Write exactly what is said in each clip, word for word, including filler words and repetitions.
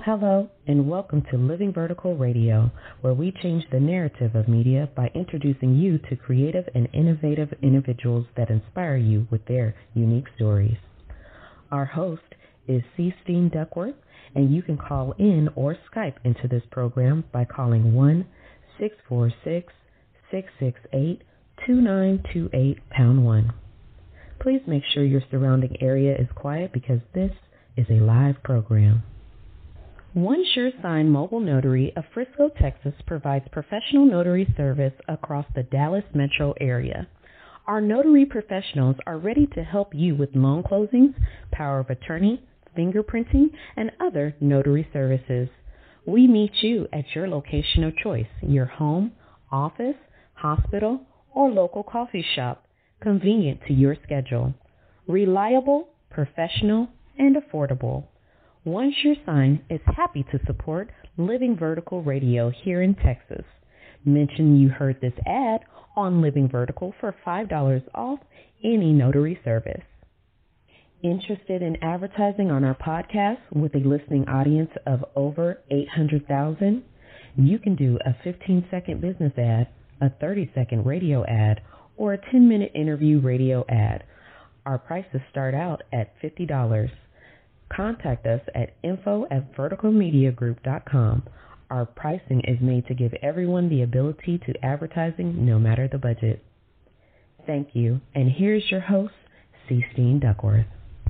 Hello, and welcome to Living Vertical Radio, where we change the narrative of media by introducing you to creative and innovative individuals that inspire you with their unique stories. Our host is C. Steen Duckworth, and you can call in or Skype into this program by calling one six four six, six six eight, two nine two eight, pound one. Please make sure your surrounding area is quiet because this is a live program. One Sure Sign Mobile Notary of Frisco, Texas provides professional notary service across the Dallas metro area. Our notary professionals are ready to help you with loan closings, power of attorney, fingerprinting, and other notary services. We meet you at your location of choice, your home, office, hospital, or local coffee shop, convenient to your schedule. Reliable, professional, and affordable. One Sure Sign is happy to support Living Vertical Radio here in Texas. Mention you heard this ad on Living Vertical for five dollars off any notary service. Interested in advertising on our podcast with a listening audience of over eight hundred thousand? You can do a fifteen-second business ad, a thirty-second radio ad, or a ten-minute interview radio ad. Our prices start out at fifty dollars. Contact us at info at vertical media group dot com. Our pricing is made to give everyone the ability to advertising no matter the budget. Thank you, and here's your host, C. Steen Duckworth.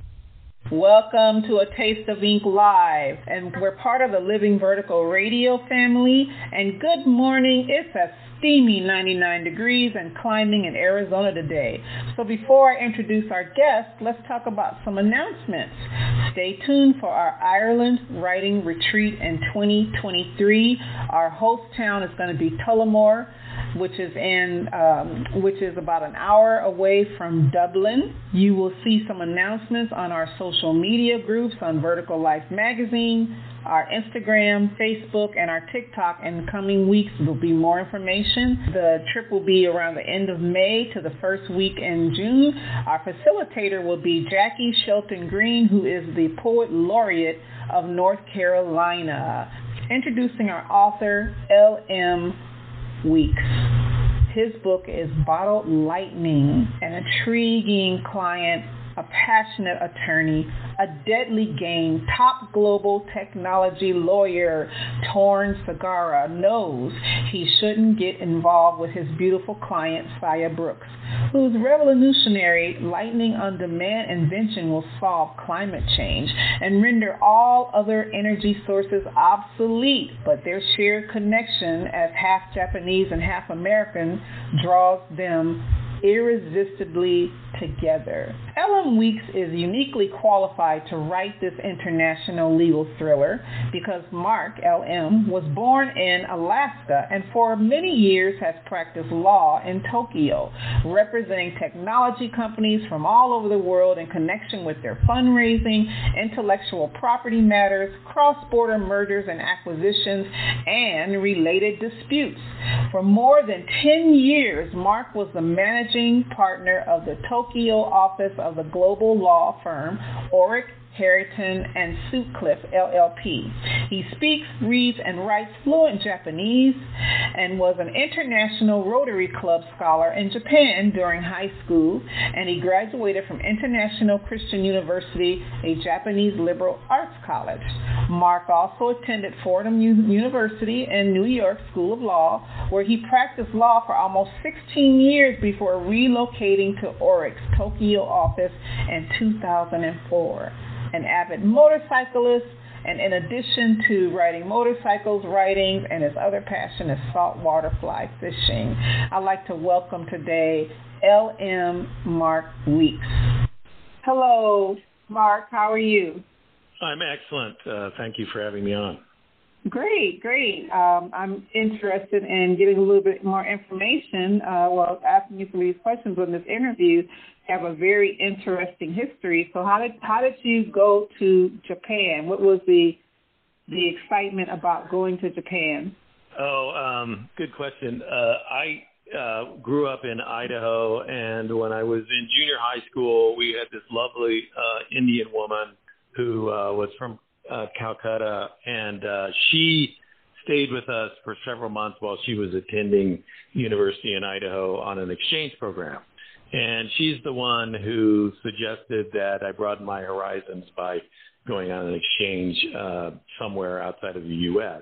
Welcome to A Taste of Ink Live, and we're part of the Living Vertical Radio family, and good morning. It's a steamy ninety-nine degrees and climbing in Arizona today. So before I introduce our guest, let's talk about some announcements. Stay tuned for our Ireland Writing Retreat in twenty twenty-three. Our host town is going to be Tullamore, which is in um, which is about an hour away from Dublin. You will see some announcements on our social media groups on Vertical Life Magazine, our Instagram, Facebook, and our TikTok. In the coming weeks, there will be more information. The trip will be around the end of May to the first week in June. Our facilitator will be Jackie Shelton Green, who is the Poet Laureate of North Carolina. Introducing our author, L M Weeks. His book is Bottled Lightning, an intriguing client, a passionate attorney, a deadly game, top global technology lawyer, Torn Segura knows he shouldn't get involved with his beautiful client, Saya Brooks, whose revolutionary lightning on demand invention will solve climate change and render all other energy sources obsolete, but their shared connection as half Japanese and half American draws them irresistibly together. L M Weeks is uniquely qualified to write this international legal thriller because Mark L M was born in Alaska and for many years has practiced law in Tokyo, representing technology companies from all over the world in connection with their fundraising, intellectual property matters, cross-border mergers and acquisitions, and related disputes. For more than ten years, Mark was the managing partner of the Tokyo office of the global law firm Orrick, Harrington, and Sutcliffe, L L P. He speaks, reads, and writes fluent Japanese and was an international Rotary Club scholar in Japan during high school, and he graduated from International Christian University, a Japanese liberal arts college. Mark also attended Fordham U- University and New York School of Law, where he practiced law for almost sixteen years before relocating to Orrick's Tokyo office in two thousand four. An avid motorcyclist, and in addition to riding motorcycles, writing, and his other passion is saltwater fly fishing, I'd like to welcome today L M Mark Weeks. Hello, Mark. How are you? I'm excellent. Uh, thank you for having me on. Great, great. Um, I'm interested in getting a little bit more information. Uh, well, asking you some of these questions on this interview. Have a very interesting history. So, how did how did you go to Japan? What was the the excitement about going to Japan? Oh, um, good question. Uh, I uh, grew up in Idaho, and when I was in junior high school, we had this lovely uh, Indian woman who uh, was from uh, Calcutta, and uh, she stayed with us for several months while she was attending university in Idaho on an exchange program. And she's the one who suggested that I broaden my horizons by going on an exchange uh, somewhere outside of the U S.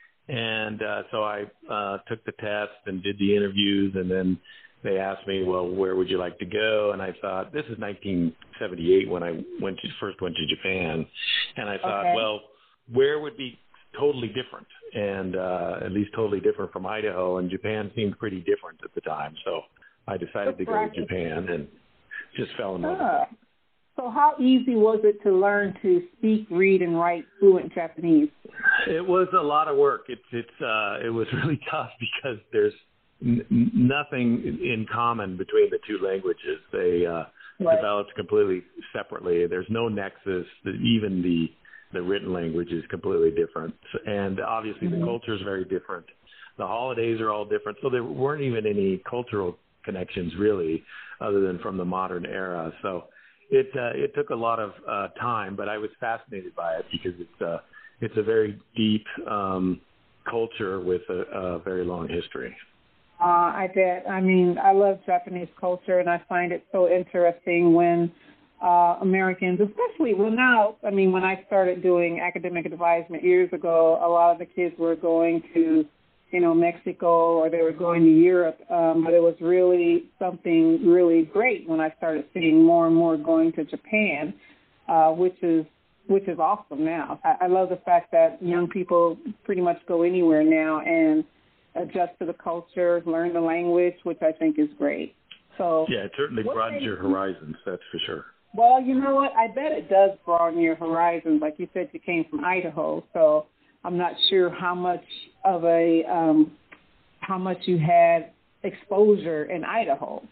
And uh, so I uh, took the test and did the interviews, and then they asked me, well, where would you like to go? And I thought, this is nineteen seventy-eight when I went to, first went to Japan. And I thought, okay. well, where would be totally different, and uh, at least totally different from Idaho, and Japan seemed pretty different at the time. So I decided to go to Japan and just fell in love ah. with it. So how easy was it to learn to speak, read, and write fluent Japanese? It was a lot of work. It's it's uh, it was really tough because there's n- nothing in common between the two languages. They uh, right. developed completely separately. There's no nexus. Even the the written language is completely different, and obviously mm-hmm. the culture is very different. The holidays are all different, so there weren't even any cultural connections really, other than from the modern era. So. It uh, it took a lot of uh, time, but I was fascinated by it because it's uh, it's a very deep um, culture with a, a very long history. Uh, I bet. I mean, I love Japanese culture, and I find it so interesting when uh, Americans, especially, well now, I mean, when I started doing academic advisement years ago, a lot of the kids were going to you know, Mexico, or they were going to Europe. Um, but it was really something really great when I started seeing more and more going to Japan, uh, which is which is awesome now. I, I love the fact that young people pretty much go anywhere now and adjust to the culture, learn the language, which I think is great. So yeah, it certainly broadens your horizons, that's for sure. Well, you know what? I bet it does broaden your horizons. Like you said, you came from Idaho, so I'm not sure how much of a um, how much you had exposure in Idaho.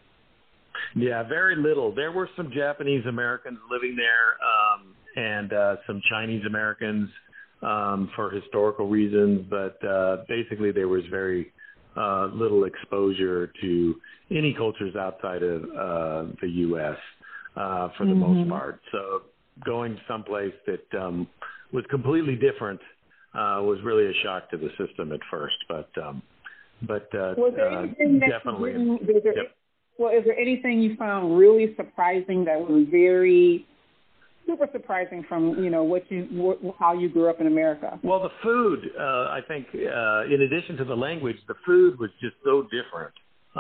Yeah, very little. There were some Japanese Americans living there, um, and uh, some Chinese Americans um, for historical reasons, but uh, basically there was very uh, little exposure to any cultures outside of uh, the U S uh, for the mm-hmm. most part. So going someplace that um, was completely different Uh, was really a shock to the system at first, but um, but uh, was there anything uh, that definitely. You, is there, yep. Well, is there anything you found really surprising that was very super surprising from you know what you wh- how you grew up in America? Well, the food. Uh, I think, uh, in addition to the language, the food was just so different,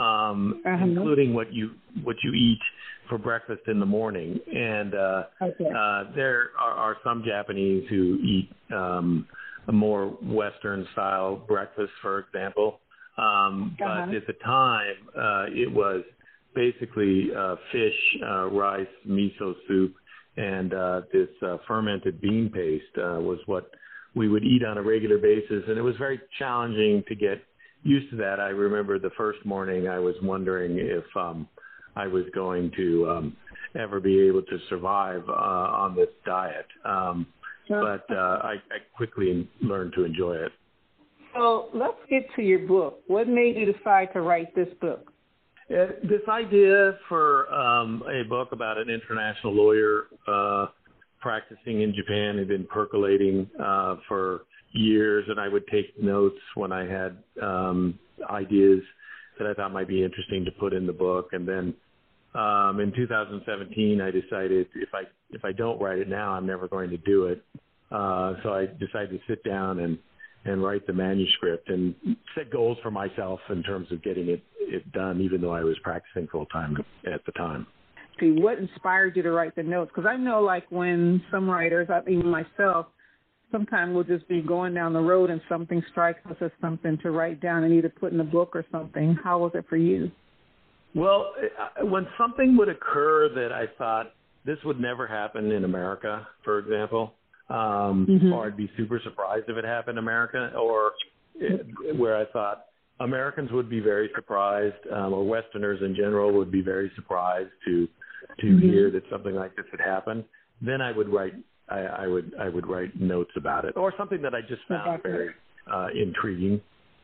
um, uh-huh. including what you what you eat for breakfast in the morning. And uh, okay. uh, there are, are some Japanese who eat Um, a more Western style breakfast, for example. Um, but uh-huh. at the time, uh, it was basically uh, fish, uh, rice, miso soup, and uh, this uh, fermented bean paste uh, was what we would eat on a regular basis. And it was very challenging to get used to that. I remember the first morning I was wondering if um, I was going to um, ever be able to survive uh, on this diet. Um, But uh, I, I quickly learned to enjoy it. So let's get to your book. What made you decide to write this book? Uh, this idea for um, a book about an international lawyer uh, practicing in Japan had been percolating uh, for years, and I would take notes when I had um, ideas that I thought might be interesting to put in the book. And then Um, in two thousand seventeen, I decided if I if I don't write it now, I'm never going to do it. Uh, so I decided to sit down and, and write the manuscript and set goals for myself in terms of getting it, it done, even though I was practicing full time at the time. See, what inspired you to write the notes? Because I know, like, when some writers, even myself, sometimes we'll just be going down the road and something strikes us as something to write down and either put in a book or something. How was it for you? Well, when something would occur that I thought this would never happen in America, for example, um, mm-hmm. or I'd be super surprised if it happened in America, or it, where I thought Americans would be very surprised, um, or Westerners in general would be very surprised to to mm-hmm. hear that something like this had happened, then I would write I, I would I would write notes about it, or something that I just found exactly. very uh, intriguing.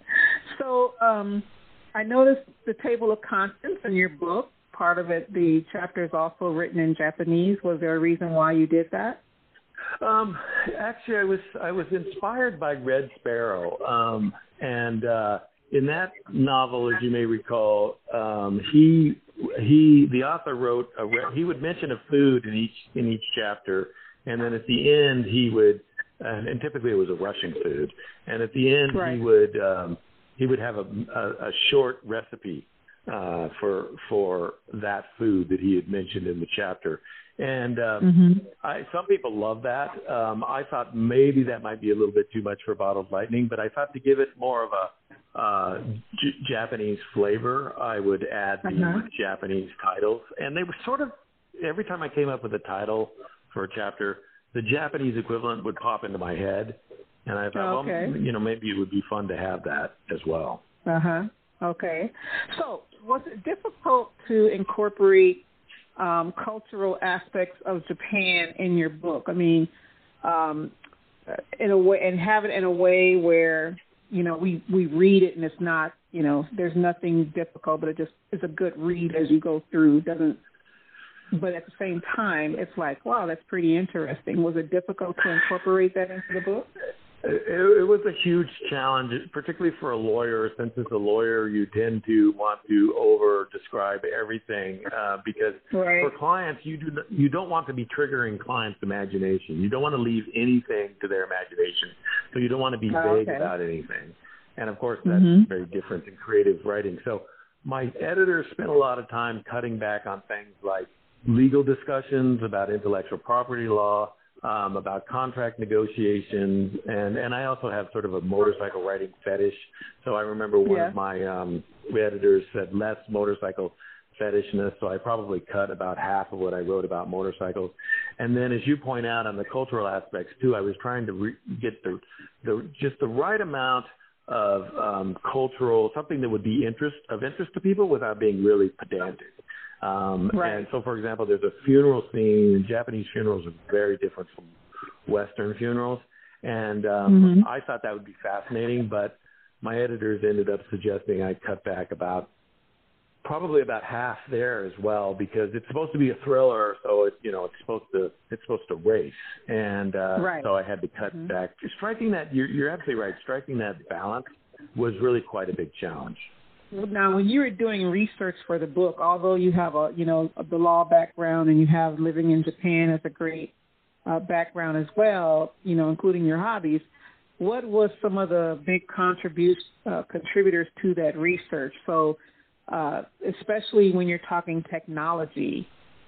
So. Um I noticed the table of contents in your book. Part of it, the chapter is also written in Japanese. Was there a reason why you did that? Um, actually, I was I was inspired by Red Sparrow, um, and uh, in that novel, as you may recall, um, he he the author wrote a re- he would mention a food in each in each chapter, and then at the end he would, and, and typically it was a Russian food, and at the end right. he would um, he would have a, a, a short recipe uh, for for that food that he had mentioned in the chapter. And um, mm-hmm. I, some people love that. Um, I thought maybe that might be a little bit too much for Bottled Lightning, but I thought to give it more of a uh, J- Japanese flavor, I would add the uh-huh. Japanese titles. And they were sort of, every time I came up with a title for a chapter, the Japanese equivalent would pop into my head. And I thought, okay. well, you know, maybe it would be fun to have that as well. Uh-huh. Okay. So was it difficult to incorporate Um, cultural aspects of Japan in your book? I mean, um, in a way, and have it in a way where, you know, we, we read it and it's not, you know, there's nothing difficult, but it just is a good read as you go through. Doesn't, but at the same time, it's like, wow, that's pretty interesting. Was it difficult to incorporate that into the book? It, it was a huge challenge, particularly for a lawyer. Since as a lawyer, you tend to want to over describe everything uh, because right. for clients, you do you don't want to be triggering clients' imagination. You don't want to leave anything to their imagination, so you don't want to be oh, vague okay. about anything. And of course, that's mm-hmm. very different in creative writing. So my editor spent a lot of time cutting back on things like legal discussions about intellectual property law. Um, about contract negotiations, and, and I also have sort of a motorcycle riding fetish. So I remember one yeah. of my um, editors said less motorcycle fetishness, so I probably cut about half of what I wrote about motorcycles. And then, as you point out on the cultural aspects too, I was trying to re- get the, the just the right amount of um, cultural, something that would be interest of interest to people without being really pedantic. Um, right. And so, for example, there's a funeral scene. Japanese funerals are very different from Western funerals. And um, mm-hmm. I thought that would be fascinating, but my editors ended up suggesting I cut back about probably about half there as well, because it's supposed to be a thriller. So, it, you know, it's supposed to it's supposed to race. And uh, right. so I had to cut mm-hmm. back. Striking that, you're, you're absolutely right. Striking that balance was really quite a big challenge. Now, when you were doing research for the book, although you have a, you know, the law background and you have living in Japan as a great uh, background as well, you know, including your hobbies, what was some of the big contribute, uh, contributors to that research? So, uh, especially when you're talking technology,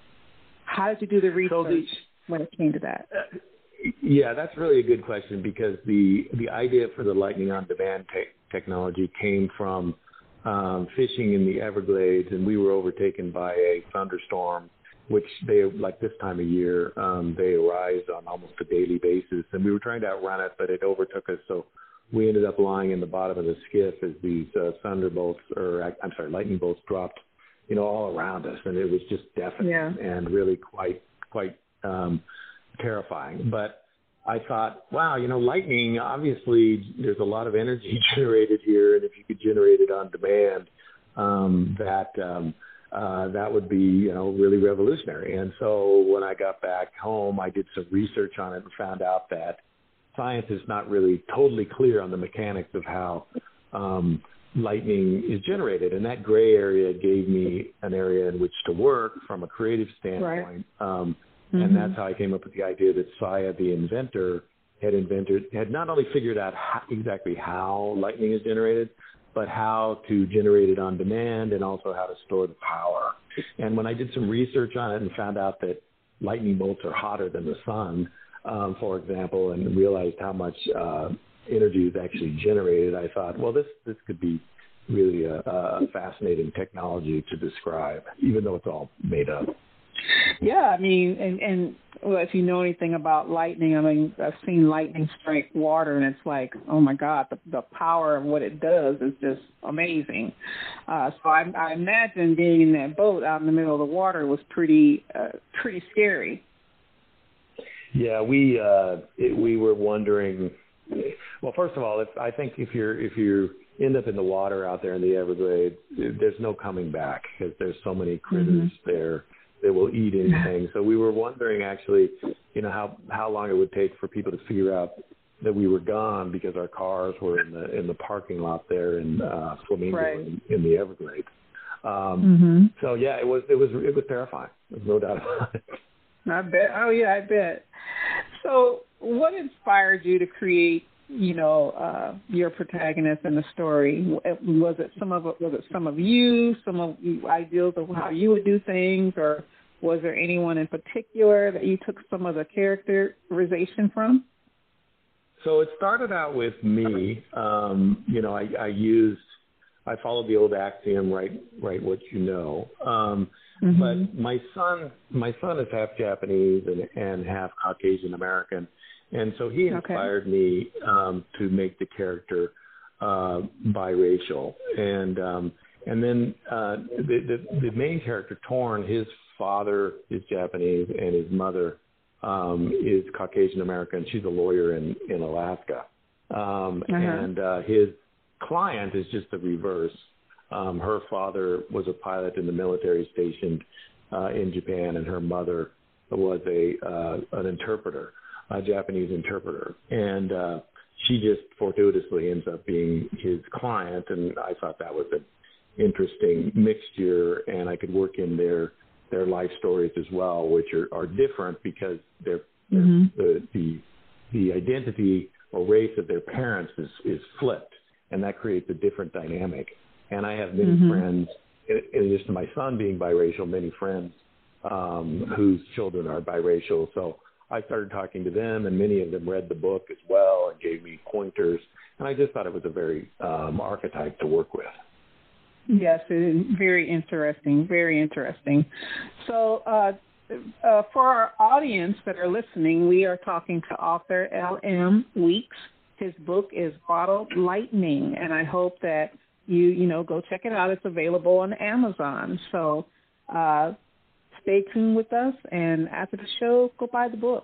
how did you do the research so the, when it came to that? Uh, yeah, that's really a good question, because the, the idea for the Lightning on Demand te- technology came from Um, fishing in the Everglades, and we were overtaken by a thunderstorm, which they, like this time of year, um, they arise on almost a daily basis, and we were trying to outrun it, but it overtook us, so we ended up lying in the bottom of the skiff as these uh, thunderbolts, or I'm sorry, lightning bolts dropped, you know, all around us, and it was just deafening yeah. and really quite, quite um, terrifying. But I thought, wow, you know, lightning, obviously there's a lot of energy generated here, and if you could generate it on demand, um, that um, uh, that would be, you know, really revolutionary. And so when I got back home, I did some research on it and found out that science is not really totally clear on the mechanics of how um, lightning is generated. And that gray area gave me an area in which to work from a creative standpoint. Right. Um, Mm-hmm. And that's how I came up with the idea that Saya, the inventor, had invented, had not only figured out how, exactly how lightning is generated, but how to generate it on demand and also how to store the power. And when I did some research on it and found out that lightning bolts are hotter than the sun, um, for example, and realized how much uh, energy is actually generated, I thought, well, this, this could be really a, a fascinating technology to describe, even though it's all made up. Yeah, I mean, and, and well, if you know anything about lightning, I mean, I've seen lightning strike water, and it's like, oh, my God, the, the power of what it does is just amazing. Uh, so I, I imagine being in that boat out in the middle of the water was pretty uh, pretty scary. Yeah, we uh, it, we were wondering, well, first of all, if I think if you're if you end up in the water out there in the Everglades, there's no coming back because there's so many critters mm-hmm. there. that will eat anything. So we were wondering actually, you know, how, how long it would take for people to figure out that we were gone because our cars were in the in the parking lot there in uh, Flamingo right. in, in the Everglades. Um, mm-hmm. So yeah, it was it was it was terrifying. There's no doubt about it. I bet. Oh yeah, I bet. So, what inspired you to create, you know, uh, your protagonist in the story? Was it some of it? Was it some of you? Some of you ideals of how you would do things, or was there anyone in particular that you took some of the characterization from? So it started out with me. Um, you know, I, I used, I followed the old axiom, write, write what you know. Um, mm-hmm. But my son, my son is half Japanese and, and half Caucasian American, and so he inspired okay. me um, to make the character uh, biracial. And um, and then uh, the, the the main character, Torn, his father is Japanese and his mother Um, is Caucasian American. She's a lawyer in, in Alaska. Um, uh-huh. And uh, his client is just the reverse. Um, her father was a pilot in the military stationed uh, in Japan, and her mother was a uh, an interpreter, a Japanese interpreter. And uh, she just fortuitously ends up being his client, and I thought that was an interesting mixture, and I could work in their their life stories as well, which are, are different because they're, mm-hmm. the, the the identity or race of their parents is, is flipped, and that creates a different dynamic. And I have many mm-hmm. friends, in, in addition to my son being biracial, many friends um, whose children are biracial. So I started talking to them, and many of them read the book as well and gave me pointers. And I just thought it was a very um, archetype to work with. Yes, it is very interesting, very interesting. So uh, uh, for our audience that are listening, we are talking to author L M Weeks. His book is Bottled Lightning, and I hope that you, you know, go check it out. It's available on Amazon. So uh, stay tuned with us, and after the show, go buy the book.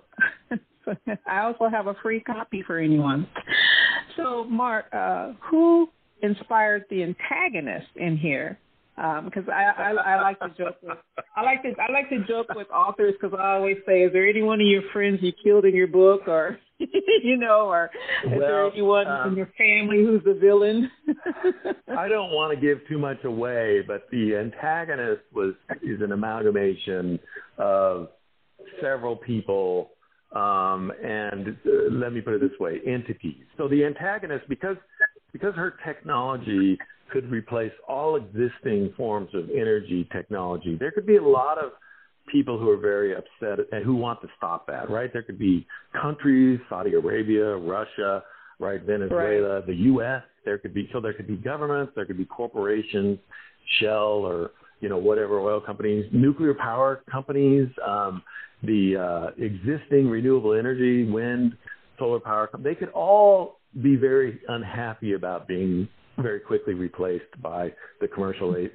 I also have a free copy for anyone. So, Mark, uh, who inspired the antagonist in here? Because um, I, I, I like to joke with I like to I like to joke with authors because I always say, is there anyone of your friends you killed in your book, or you know, or is well, there anyone um, in your family who's the villain? I don't want to give too much away, but the antagonist was is an amalgamation of several people, um, and uh, let me put it this way, entities. So the antagonist, because because her technology could replace all existing forms of energy technology, there could be a lot of people who are very upset and who want to stop that, right? There could be countries, Saudi Arabia, Russia, right, Venezuela, right. the U S. There could be, so there could be governments, there could be corporations, Shell or, you know, whatever oil companies, nuclear power companies, um, the uh, existing renewable energy, wind, solar power, they could all be very unhappy about being very quickly replaced by the commercialization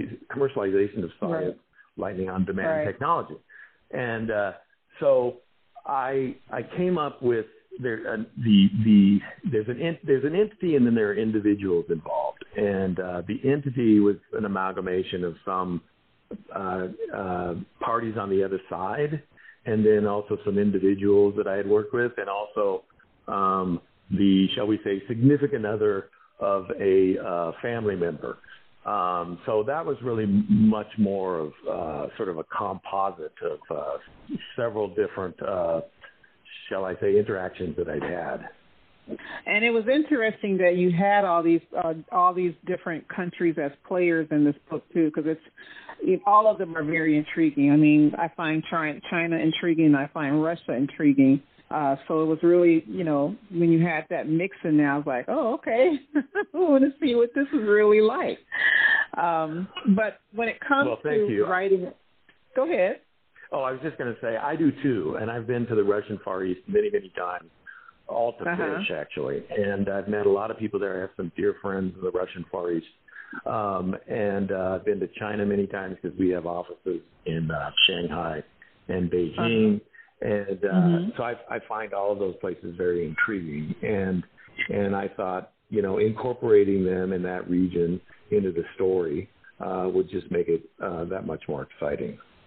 of science, right. lightning on demand right. technology. And uh, so I I came up with there uh, the the there's an ent- there's an entity and then there are individuals involved, and uh, the entity was an amalgamation of some uh, uh, parties on the other side, and then also some individuals that I had worked with, and also um, the, shall we say, significant other of a uh, family member. Um, so that was really much more of uh, sort of a composite of uh, several different, uh, shall I say, interactions that I'd had. And it was interesting that you had all these uh, all these different countries as players in this book too, because it's it, all of them are very intriguing. I mean, I find China intriguing, I find Russia intriguing. Uh, so it was really, you know, when you had that mix in there, I was like, oh, okay, I want to see what this is really like. Um, but when it comes well, thank to you. writing, go ahead. Oh, I was just going to say, I do too, and I've been to the Russian Far East many, many times, all to uh-huh. fish, actually. And I've met a lot of people there. I have some dear friends in the Russian Far East. Um, and uh, I've been to China many times because we have offices in uh, Shanghai and Beijing. Uh-huh. And uh, mm-hmm. so I, I find all of those places very intriguing. And and I thought, you know, incorporating them in that region into the story uh, would just make it uh, that much more exciting.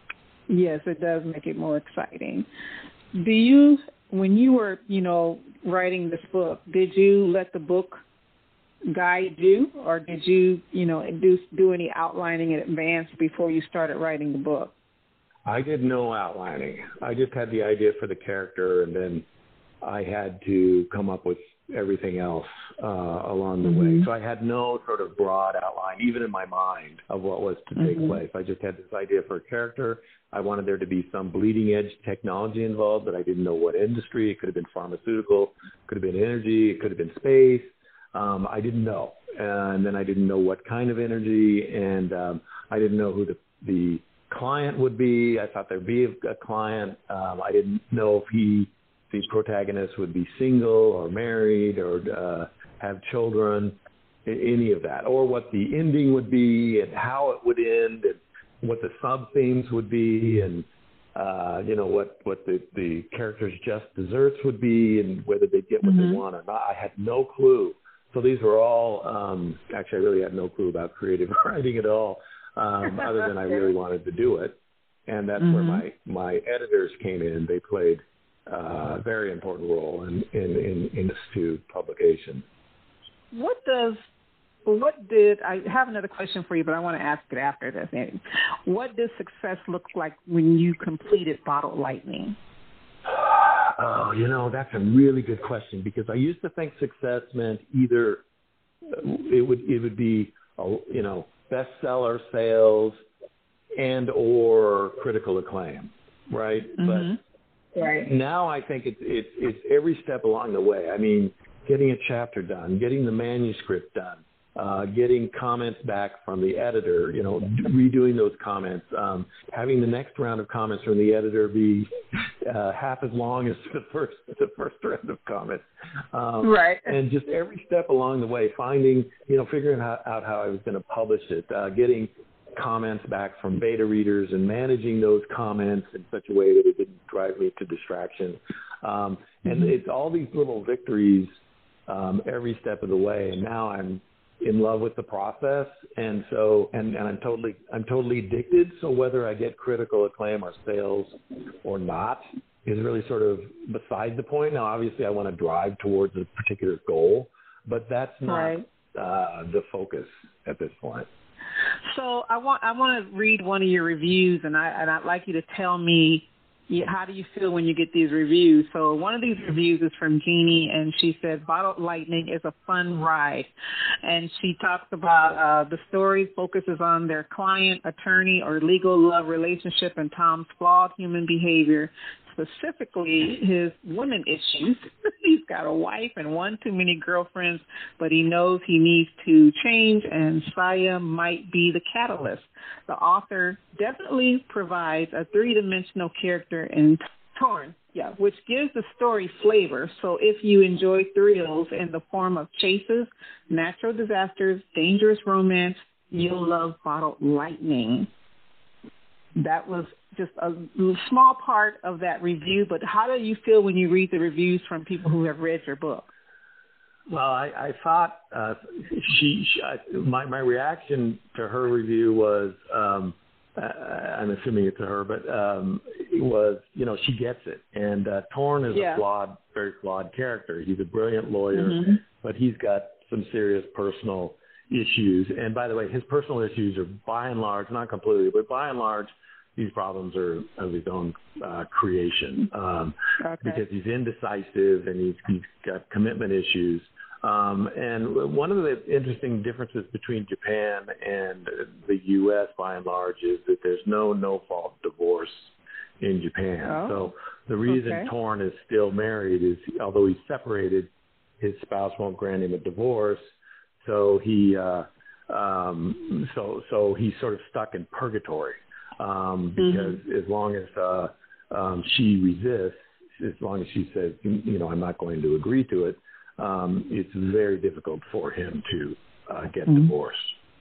Yes, it does make it more exciting. Do you, when you were, you know, writing this book, did you let the book guide you, or did you, you know, do do any outlining in advance before you started writing the book? I did no outlining. I just had the idea for the character, and then I had to come up with everything else uh, along the mm-hmm. way. So I had no sort of broad outline, even in my mind, of what was to take mm-hmm. place. I just had this idea for a character. I wanted there to be some bleeding edge technology involved, but I didn't know what industry. It could have been pharmaceutical, could have been energy, it could have been space. Um, I didn't know. And then I didn't know what kind of energy, and um, I didn't know who the, the client would be. I thought there'd be a, a client. Um, I didn't know if he, the protagonist, would be single or married or uh, have children, any of that, or what the ending would be and how it would end and what the sub-themes would be, and uh, you know, what, what the, the characters' just desserts would be, and whether they'd get what mm-hmm. they want or not. I had no clue. So these were all, um, actually I really had no clue about creative writing at all, um, other than I really wanted to do it. And that's mm-hmm. where my, my editors came in. They played uh, a very important role in, in, in, in this two publication. What does What did, I have another question for you, but I want to ask it after this. What does success look like when you completed Bottled Lightning? Oh, you know, that's a really good question, because I used to think success meant either it would, it would be, you know, bestseller sales and or critical acclaim, right? Mm-hmm. But right. now I think it's, it's, it's every step along the way. I mean, getting a chapter done, getting the manuscript done, Uh, getting comments back from the editor, you know, redoing those comments, um, having the next round of comments from the editor be uh, half as long as the first the first round of comments, um, right? And just every step along the way, finding, you know, figuring out, out how I was going to publish it, uh, getting comments back from beta readers and managing those comments in such a way that it didn't drive me to distraction. Um, and mm-hmm. it's all these little victories um, every step of the way. And now I'm in love with the process, and so and, and I'm totally I'm totally addicted. So whether I get critical acclaim or sales or not is really sort of beside the point. Now, obviously, I want to drive towards a particular goal, but that's not right. uh, the focus at this point. So I want I want to read one of your reviews, and I and I'd like you to tell me, how do you feel when you get these reviews? So one of these reviews is from Jeannie, and she said, Bottled Lightning is a fun ride. And she talks about uh, the story focuses on their client, attorney, or legal love relationship and Tom's flawed human behavior, specifically his women issues. He's got a wife and one too many girlfriends, but he knows he needs to change, and Saya might be the catalyst. The author definitely provides a three-dimensional character in Torn, yeah, which gives the story flavor. So if you enjoy thrills in the form of chases, natural disasters, dangerous romance, you'll love Bottled Lightning. That was just a small part of that review, but how do you feel when you read the reviews from people who have read your book? Well, I, I thought uh, she, she I, my my reaction to her review was, um, uh, I'm assuming it's to her, but um, it was, you know, she gets it. And uh, Torn is yeah. a flawed, very flawed character. He's a brilliant lawyer, mm-hmm. but he's got some serious personal issues. And by the way, his personal issues are by and large, not completely, but by and large, these problems are of his own uh, creation, um, okay. because he's indecisive and he's, he's got commitment issues. Um, and one of the interesting differences between Japan and the U S by and large is that there's no no-fault divorce in Japan. Oh. So the reason okay. Torn is still married is, although he's separated, his spouse won't grant him a divorce. So he, uh, um, so so he's sort of stuck in purgatory. Um, because mm-hmm. as long as uh, um, she resists, as long as she says, you know, I'm not going to agree to it, um, it's very difficult for him to uh, get mm-hmm. divorced.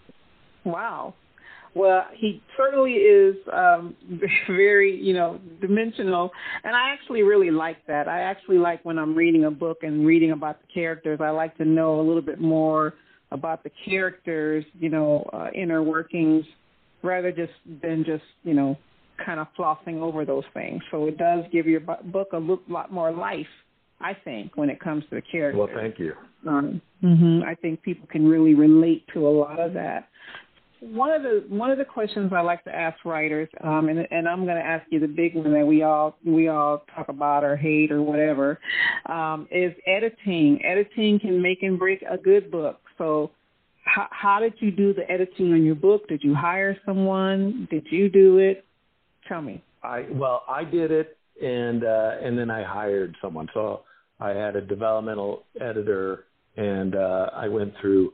Wow. Well, he certainly is um, very, you know, dimensional. And I actually really like that. I actually like when I'm reading a book and reading about the characters, I like to know a little bit more about the characters, you know, uh, inner workings, rather just than just, you know, kind of flossing over those things. So it does give your book a lot more life, I think, when it comes to the characters. Well, thank you. Um, mm-hmm, I think people can really relate to a lot of that. One of the one of the questions I like to ask writers, um, and, and I'm going to ask you the big one that we all we all talk about or hate or whatever, um, is editing. Editing can make and break a good book. So, how, how did you do the editing on your book? Did you hire someone? Did you do it? Tell me. I well, I did it, and uh, and then I hired someone. So I had a developmental editor, and uh, I went through.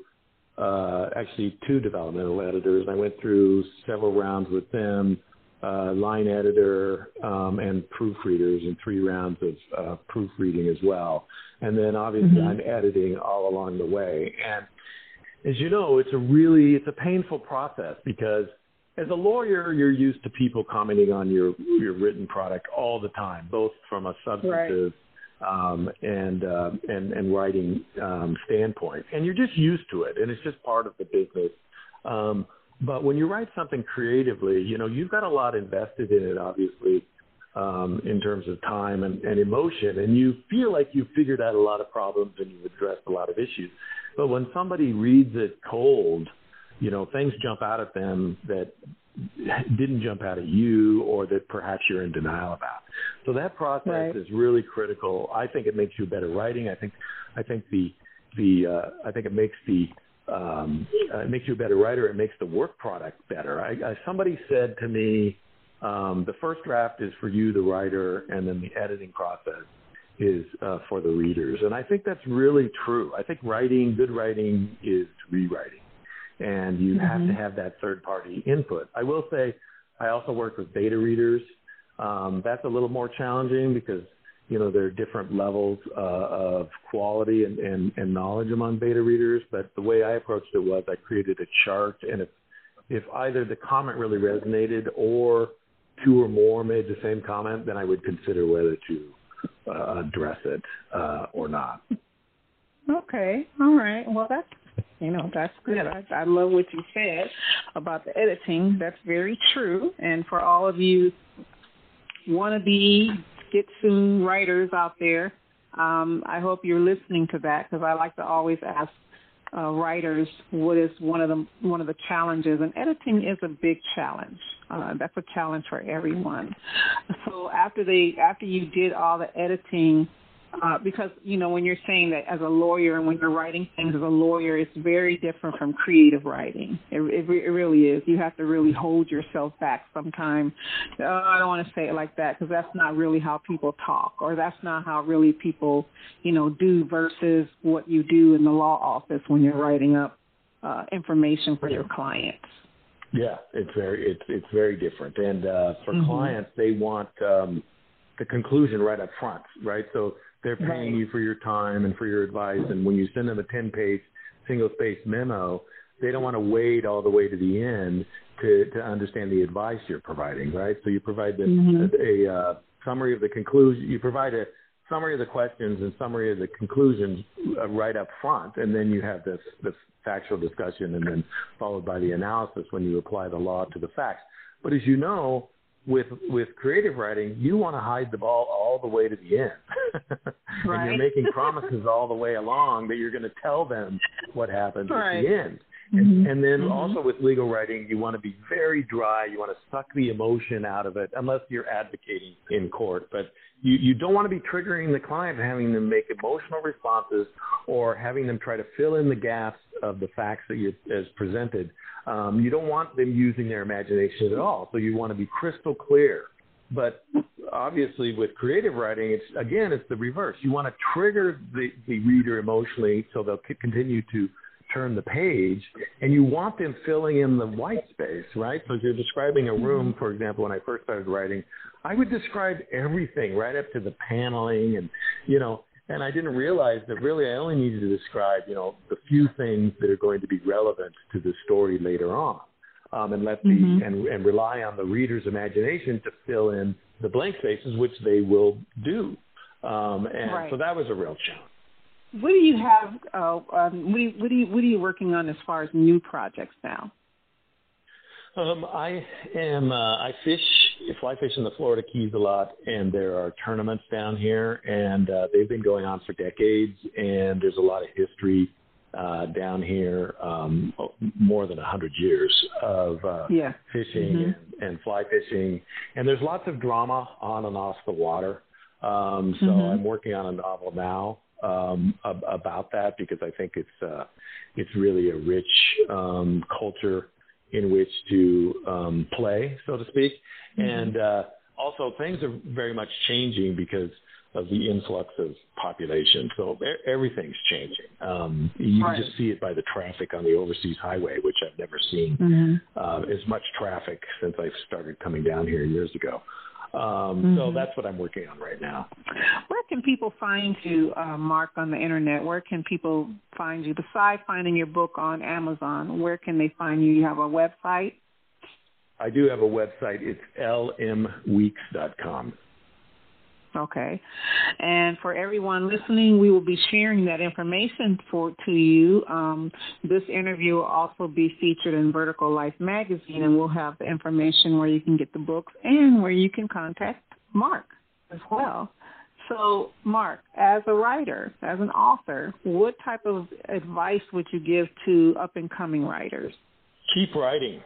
Uh, actually two developmental editors. I went through several rounds with them, uh, line editor, um, and proofreaders, and three rounds of uh, proofreading as well. And then obviously mm-hmm. I'm editing all along the way. And as you know, it's a really, it's a painful process because as a lawyer, you're used to people commenting on your, your written product all the time, both from a substantive right. Um, and, uh, and, and writing, um, standpoint. And you're just used to it. And it's just part of the business. Um, but when you write something creatively, you know, you've got a lot invested in it, obviously, um, in terms of time and, and emotion. And you feel like you've figured out a lot of problems and you've addressed a lot of issues. But when somebody reads it cold, you know, things jump out at them that didn't jump out at you or that perhaps you're in denial about. So that process right. is really critical. I think it makes you better writing. I think, I think the, the, uh, I think it makes the, um, uh, it makes you a better writer. It makes the work product better. I, I, somebody said to me, um, the first draft is for you, the writer, and then the editing process is uh, for the readers. And I think that's really true. I think writing, good writing is rewriting. And you mm-hmm. have to have that third-party input. I will say I also work with beta readers. Um, that's a little more challenging because, you know, there are different levels uh, of quality and, and, and knowledge among beta readers. But the way I approached it was I created a chart, and if, if either the comment really resonated or two or more made the same comment, then I would consider whether to uh, address it uh, or not. Okay. All right. Well, that's You know, that's good. I, I love what you said about the editing. That's very true. And for all of you wannabe get soon writers out there, um, I hope you're listening to that because I like to always ask uh, writers what is one of the one of the challenges. And editing is a big challenge. Uh, that's a challenge for everyone. So after they after you did all the editing. Uh, because, you know, when you're saying that as a lawyer and when you're writing things as a lawyer, it's very different from creative writing. It, it, it really is. You have to really hold yourself back sometimes. Uh, I don't want to say it like that because that's not really how people talk or that's not how really people, you know, do versus what you do in the law office when you're writing up uh, information for your clients. Yeah, it's very, it's, it's very different. And uh, for mm-hmm. clients, they want um, the conclusion right up front, right? So they're paying right. you for your time and for your advice. And when you send them a ten-page, single-spaced memo, they don't want to wait all the way to the end to, to understand the advice you're providing, right? So you provide the, mm-hmm. a, a uh, summary of the conclusion. You provide a summary of the questions and summary of the conclusions uh, right up front, and then you have this, this factual discussion and then followed by the analysis when you apply the law to the facts. But as you know, With with creative writing, you want to hide the ball all the way to the end. Right. And you're making promises all the way along that you're going to tell them what happens right. at the end. Mm-hmm. And, and then mm-hmm. also with legal writing, you want to be very dry. You want to suck the emotion out of it, unless you're advocating in court. But you, you don't want to be triggering the client and having them make emotional responses or having them try to fill in the gaps of the facts that you as presented. Um, you don't want them using their imagination at all. So you want to be crystal clear. But obviously with creative writing, it's again, it's the reverse. You want to trigger the, the reader emotionally so they'll c- continue to turn the page, and you want them filling in the white space, right? So if you're describing a room, for example, when I first started writing, I would describe everything right up to the paneling and, you know, and I didn't realize that really I only needed to describe, you know, the few things that are going to be relevant to the story later on, um, and let the mm-hmm. and, and rely on the reader's imagination to fill in the blank spaces, which they will do. Um, and right. so that was a real challenge. What do you have? Uh, um, what, do you, what, do you, what are you working on as far as new projects now? Um, I am. Uh, I fish, fly fish in the Florida Keys a lot, and there are tournaments down here, and uh, they've been going on for decades. And there's a lot of history uh, down here, um, more than a hundred years of uh, yeah. fishing mm-hmm. and, and fly fishing. And there's lots of drama on and off the water. Um, so mm-hmm. I'm working on a novel now um, ab- about that because I think it's uh, it's really a rich um, culture in which to um, play, so to speak. Mm-hmm. And uh, also things are very much changing because of the influx of population. So e- everything's changing. Um, you right. can just see it by the traffic on the overseas highway, which I've never seen mm-hmm. uh, as much traffic since I started coming down here years ago. Um, mm-hmm. So that's what I'm working on right now. Where can people find you, uh, Mark, on the internet? Where can people find you? Besides finding your book on Amazon, where can they find you? You have a website? I do have a website. It's l m weeks dot com. Okay. And for everyone listening, we will be sharing that information for to you. Um, this interview will also be featured in Vertical Life magazine, and we'll have the information where you can get the books and where you can contact Mark as well. So, Mark, as a writer, as an author, what type of advice would you give to up-and-coming writers? Keep writing.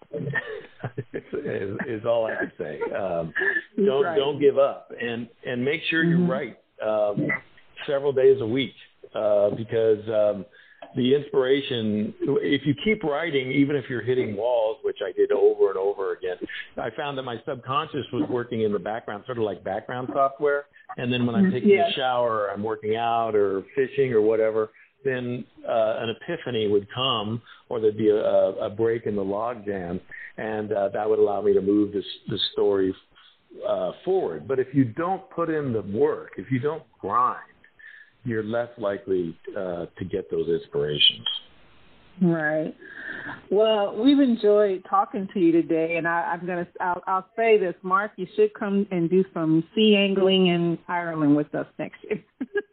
is, is all I could say. Um, don't right. don't give up, and and make sure mm-hmm. you write um, several days a week uh, because um, the inspiration. If you keep writing, even if you're hitting walls, which I did over and over again, I found that my subconscious was working in the background, sort of like background software. And then when I'm taking yes. a shower, or I'm working out, or fishing, or whatever, then uh, an epiphany would come, or there'd be a, a break in the log jam, and uh, that would allow me to move this, this story uh, forward. But if you don't put in the work, if you don't grind, you're less likely uh, to get those inspirations. Right. Well, we've enjoyed talking to you today, and I, I'm gonna. I'll, I'll say this, Mark. You should come and do some sea angling in Ireland with us next year.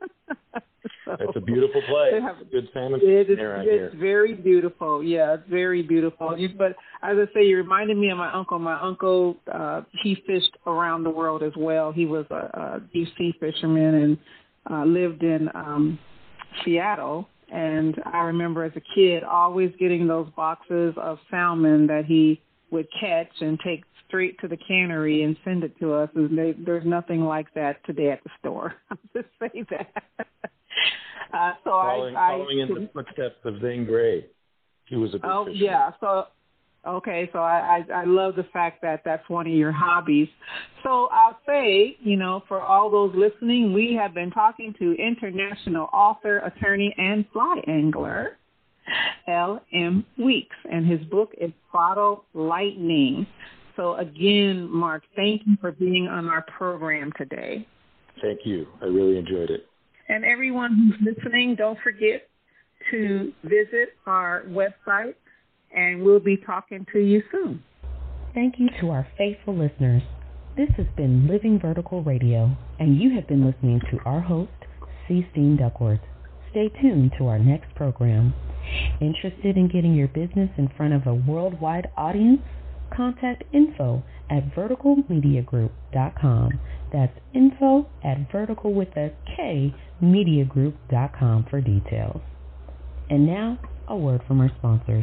So, it's a beautiful place. Have, good salmon it is, there right It's here. very beautiful. Yeah, it's very beautiful. You, but as I say, you reminded me of my uncle. My uncle, uh, he fished around the world as well. He was a, a deep sea fisherman and uh, lived in um, Seattle. And I remember as a kid always getting those boxes of salmon that he would catch and take straight to the cannery and send it to us. And they, there's nothing like that today at the store. I'll just say that. uh, so following, I, following I, in the footsteps of Zane Grey. He was a big Oh, fisherman. yeah. So, okay. So I, I, I love the fact that that's one of your hobbies. So I'll say, you know, for all those listening, we have been talking to international author, attorney, and fly angler, L M Weeks, and his book is Bottle Lightning. So again, Mark, thank you for being on our program today. Thank you. I really enjoyed it. And everyone who's listening, don't forget to visit our website, and we'll be talking to you soon. Thank you to our faithful listeners. This has been Living Vertical Radio, and you have been listening to our host, C. Steen Duckworth. Stay tuned to our next program. Interested in getting your business in front of a worldwide audience? Contact info at vertical media group dot com. That's info at vertical with a K media group dot com for details. And now, a word from our sponsors.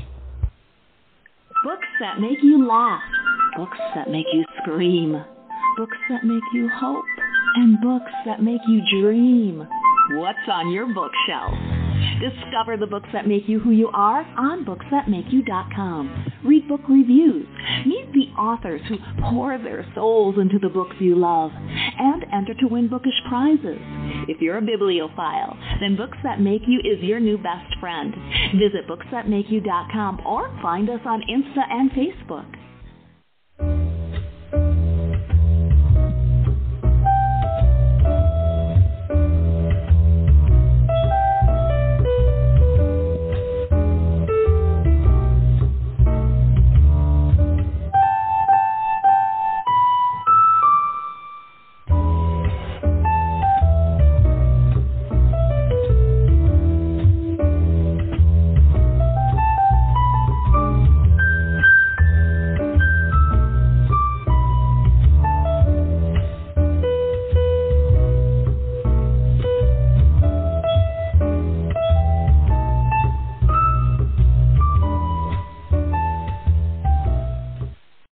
Books that make you laugh, books that make you scream, books that make you hope, and books that make you dream. What's on your bookshelf? Discover the books that make you who you are on books that make you dot com. Read book reviews. Meet the authors who pour their souls into the books you love. And enter to win bookish prizes. If you're a bibliophile, then Books That Make You is your new best friend. Visit books that make you dot com or find us on Insta and Facebook.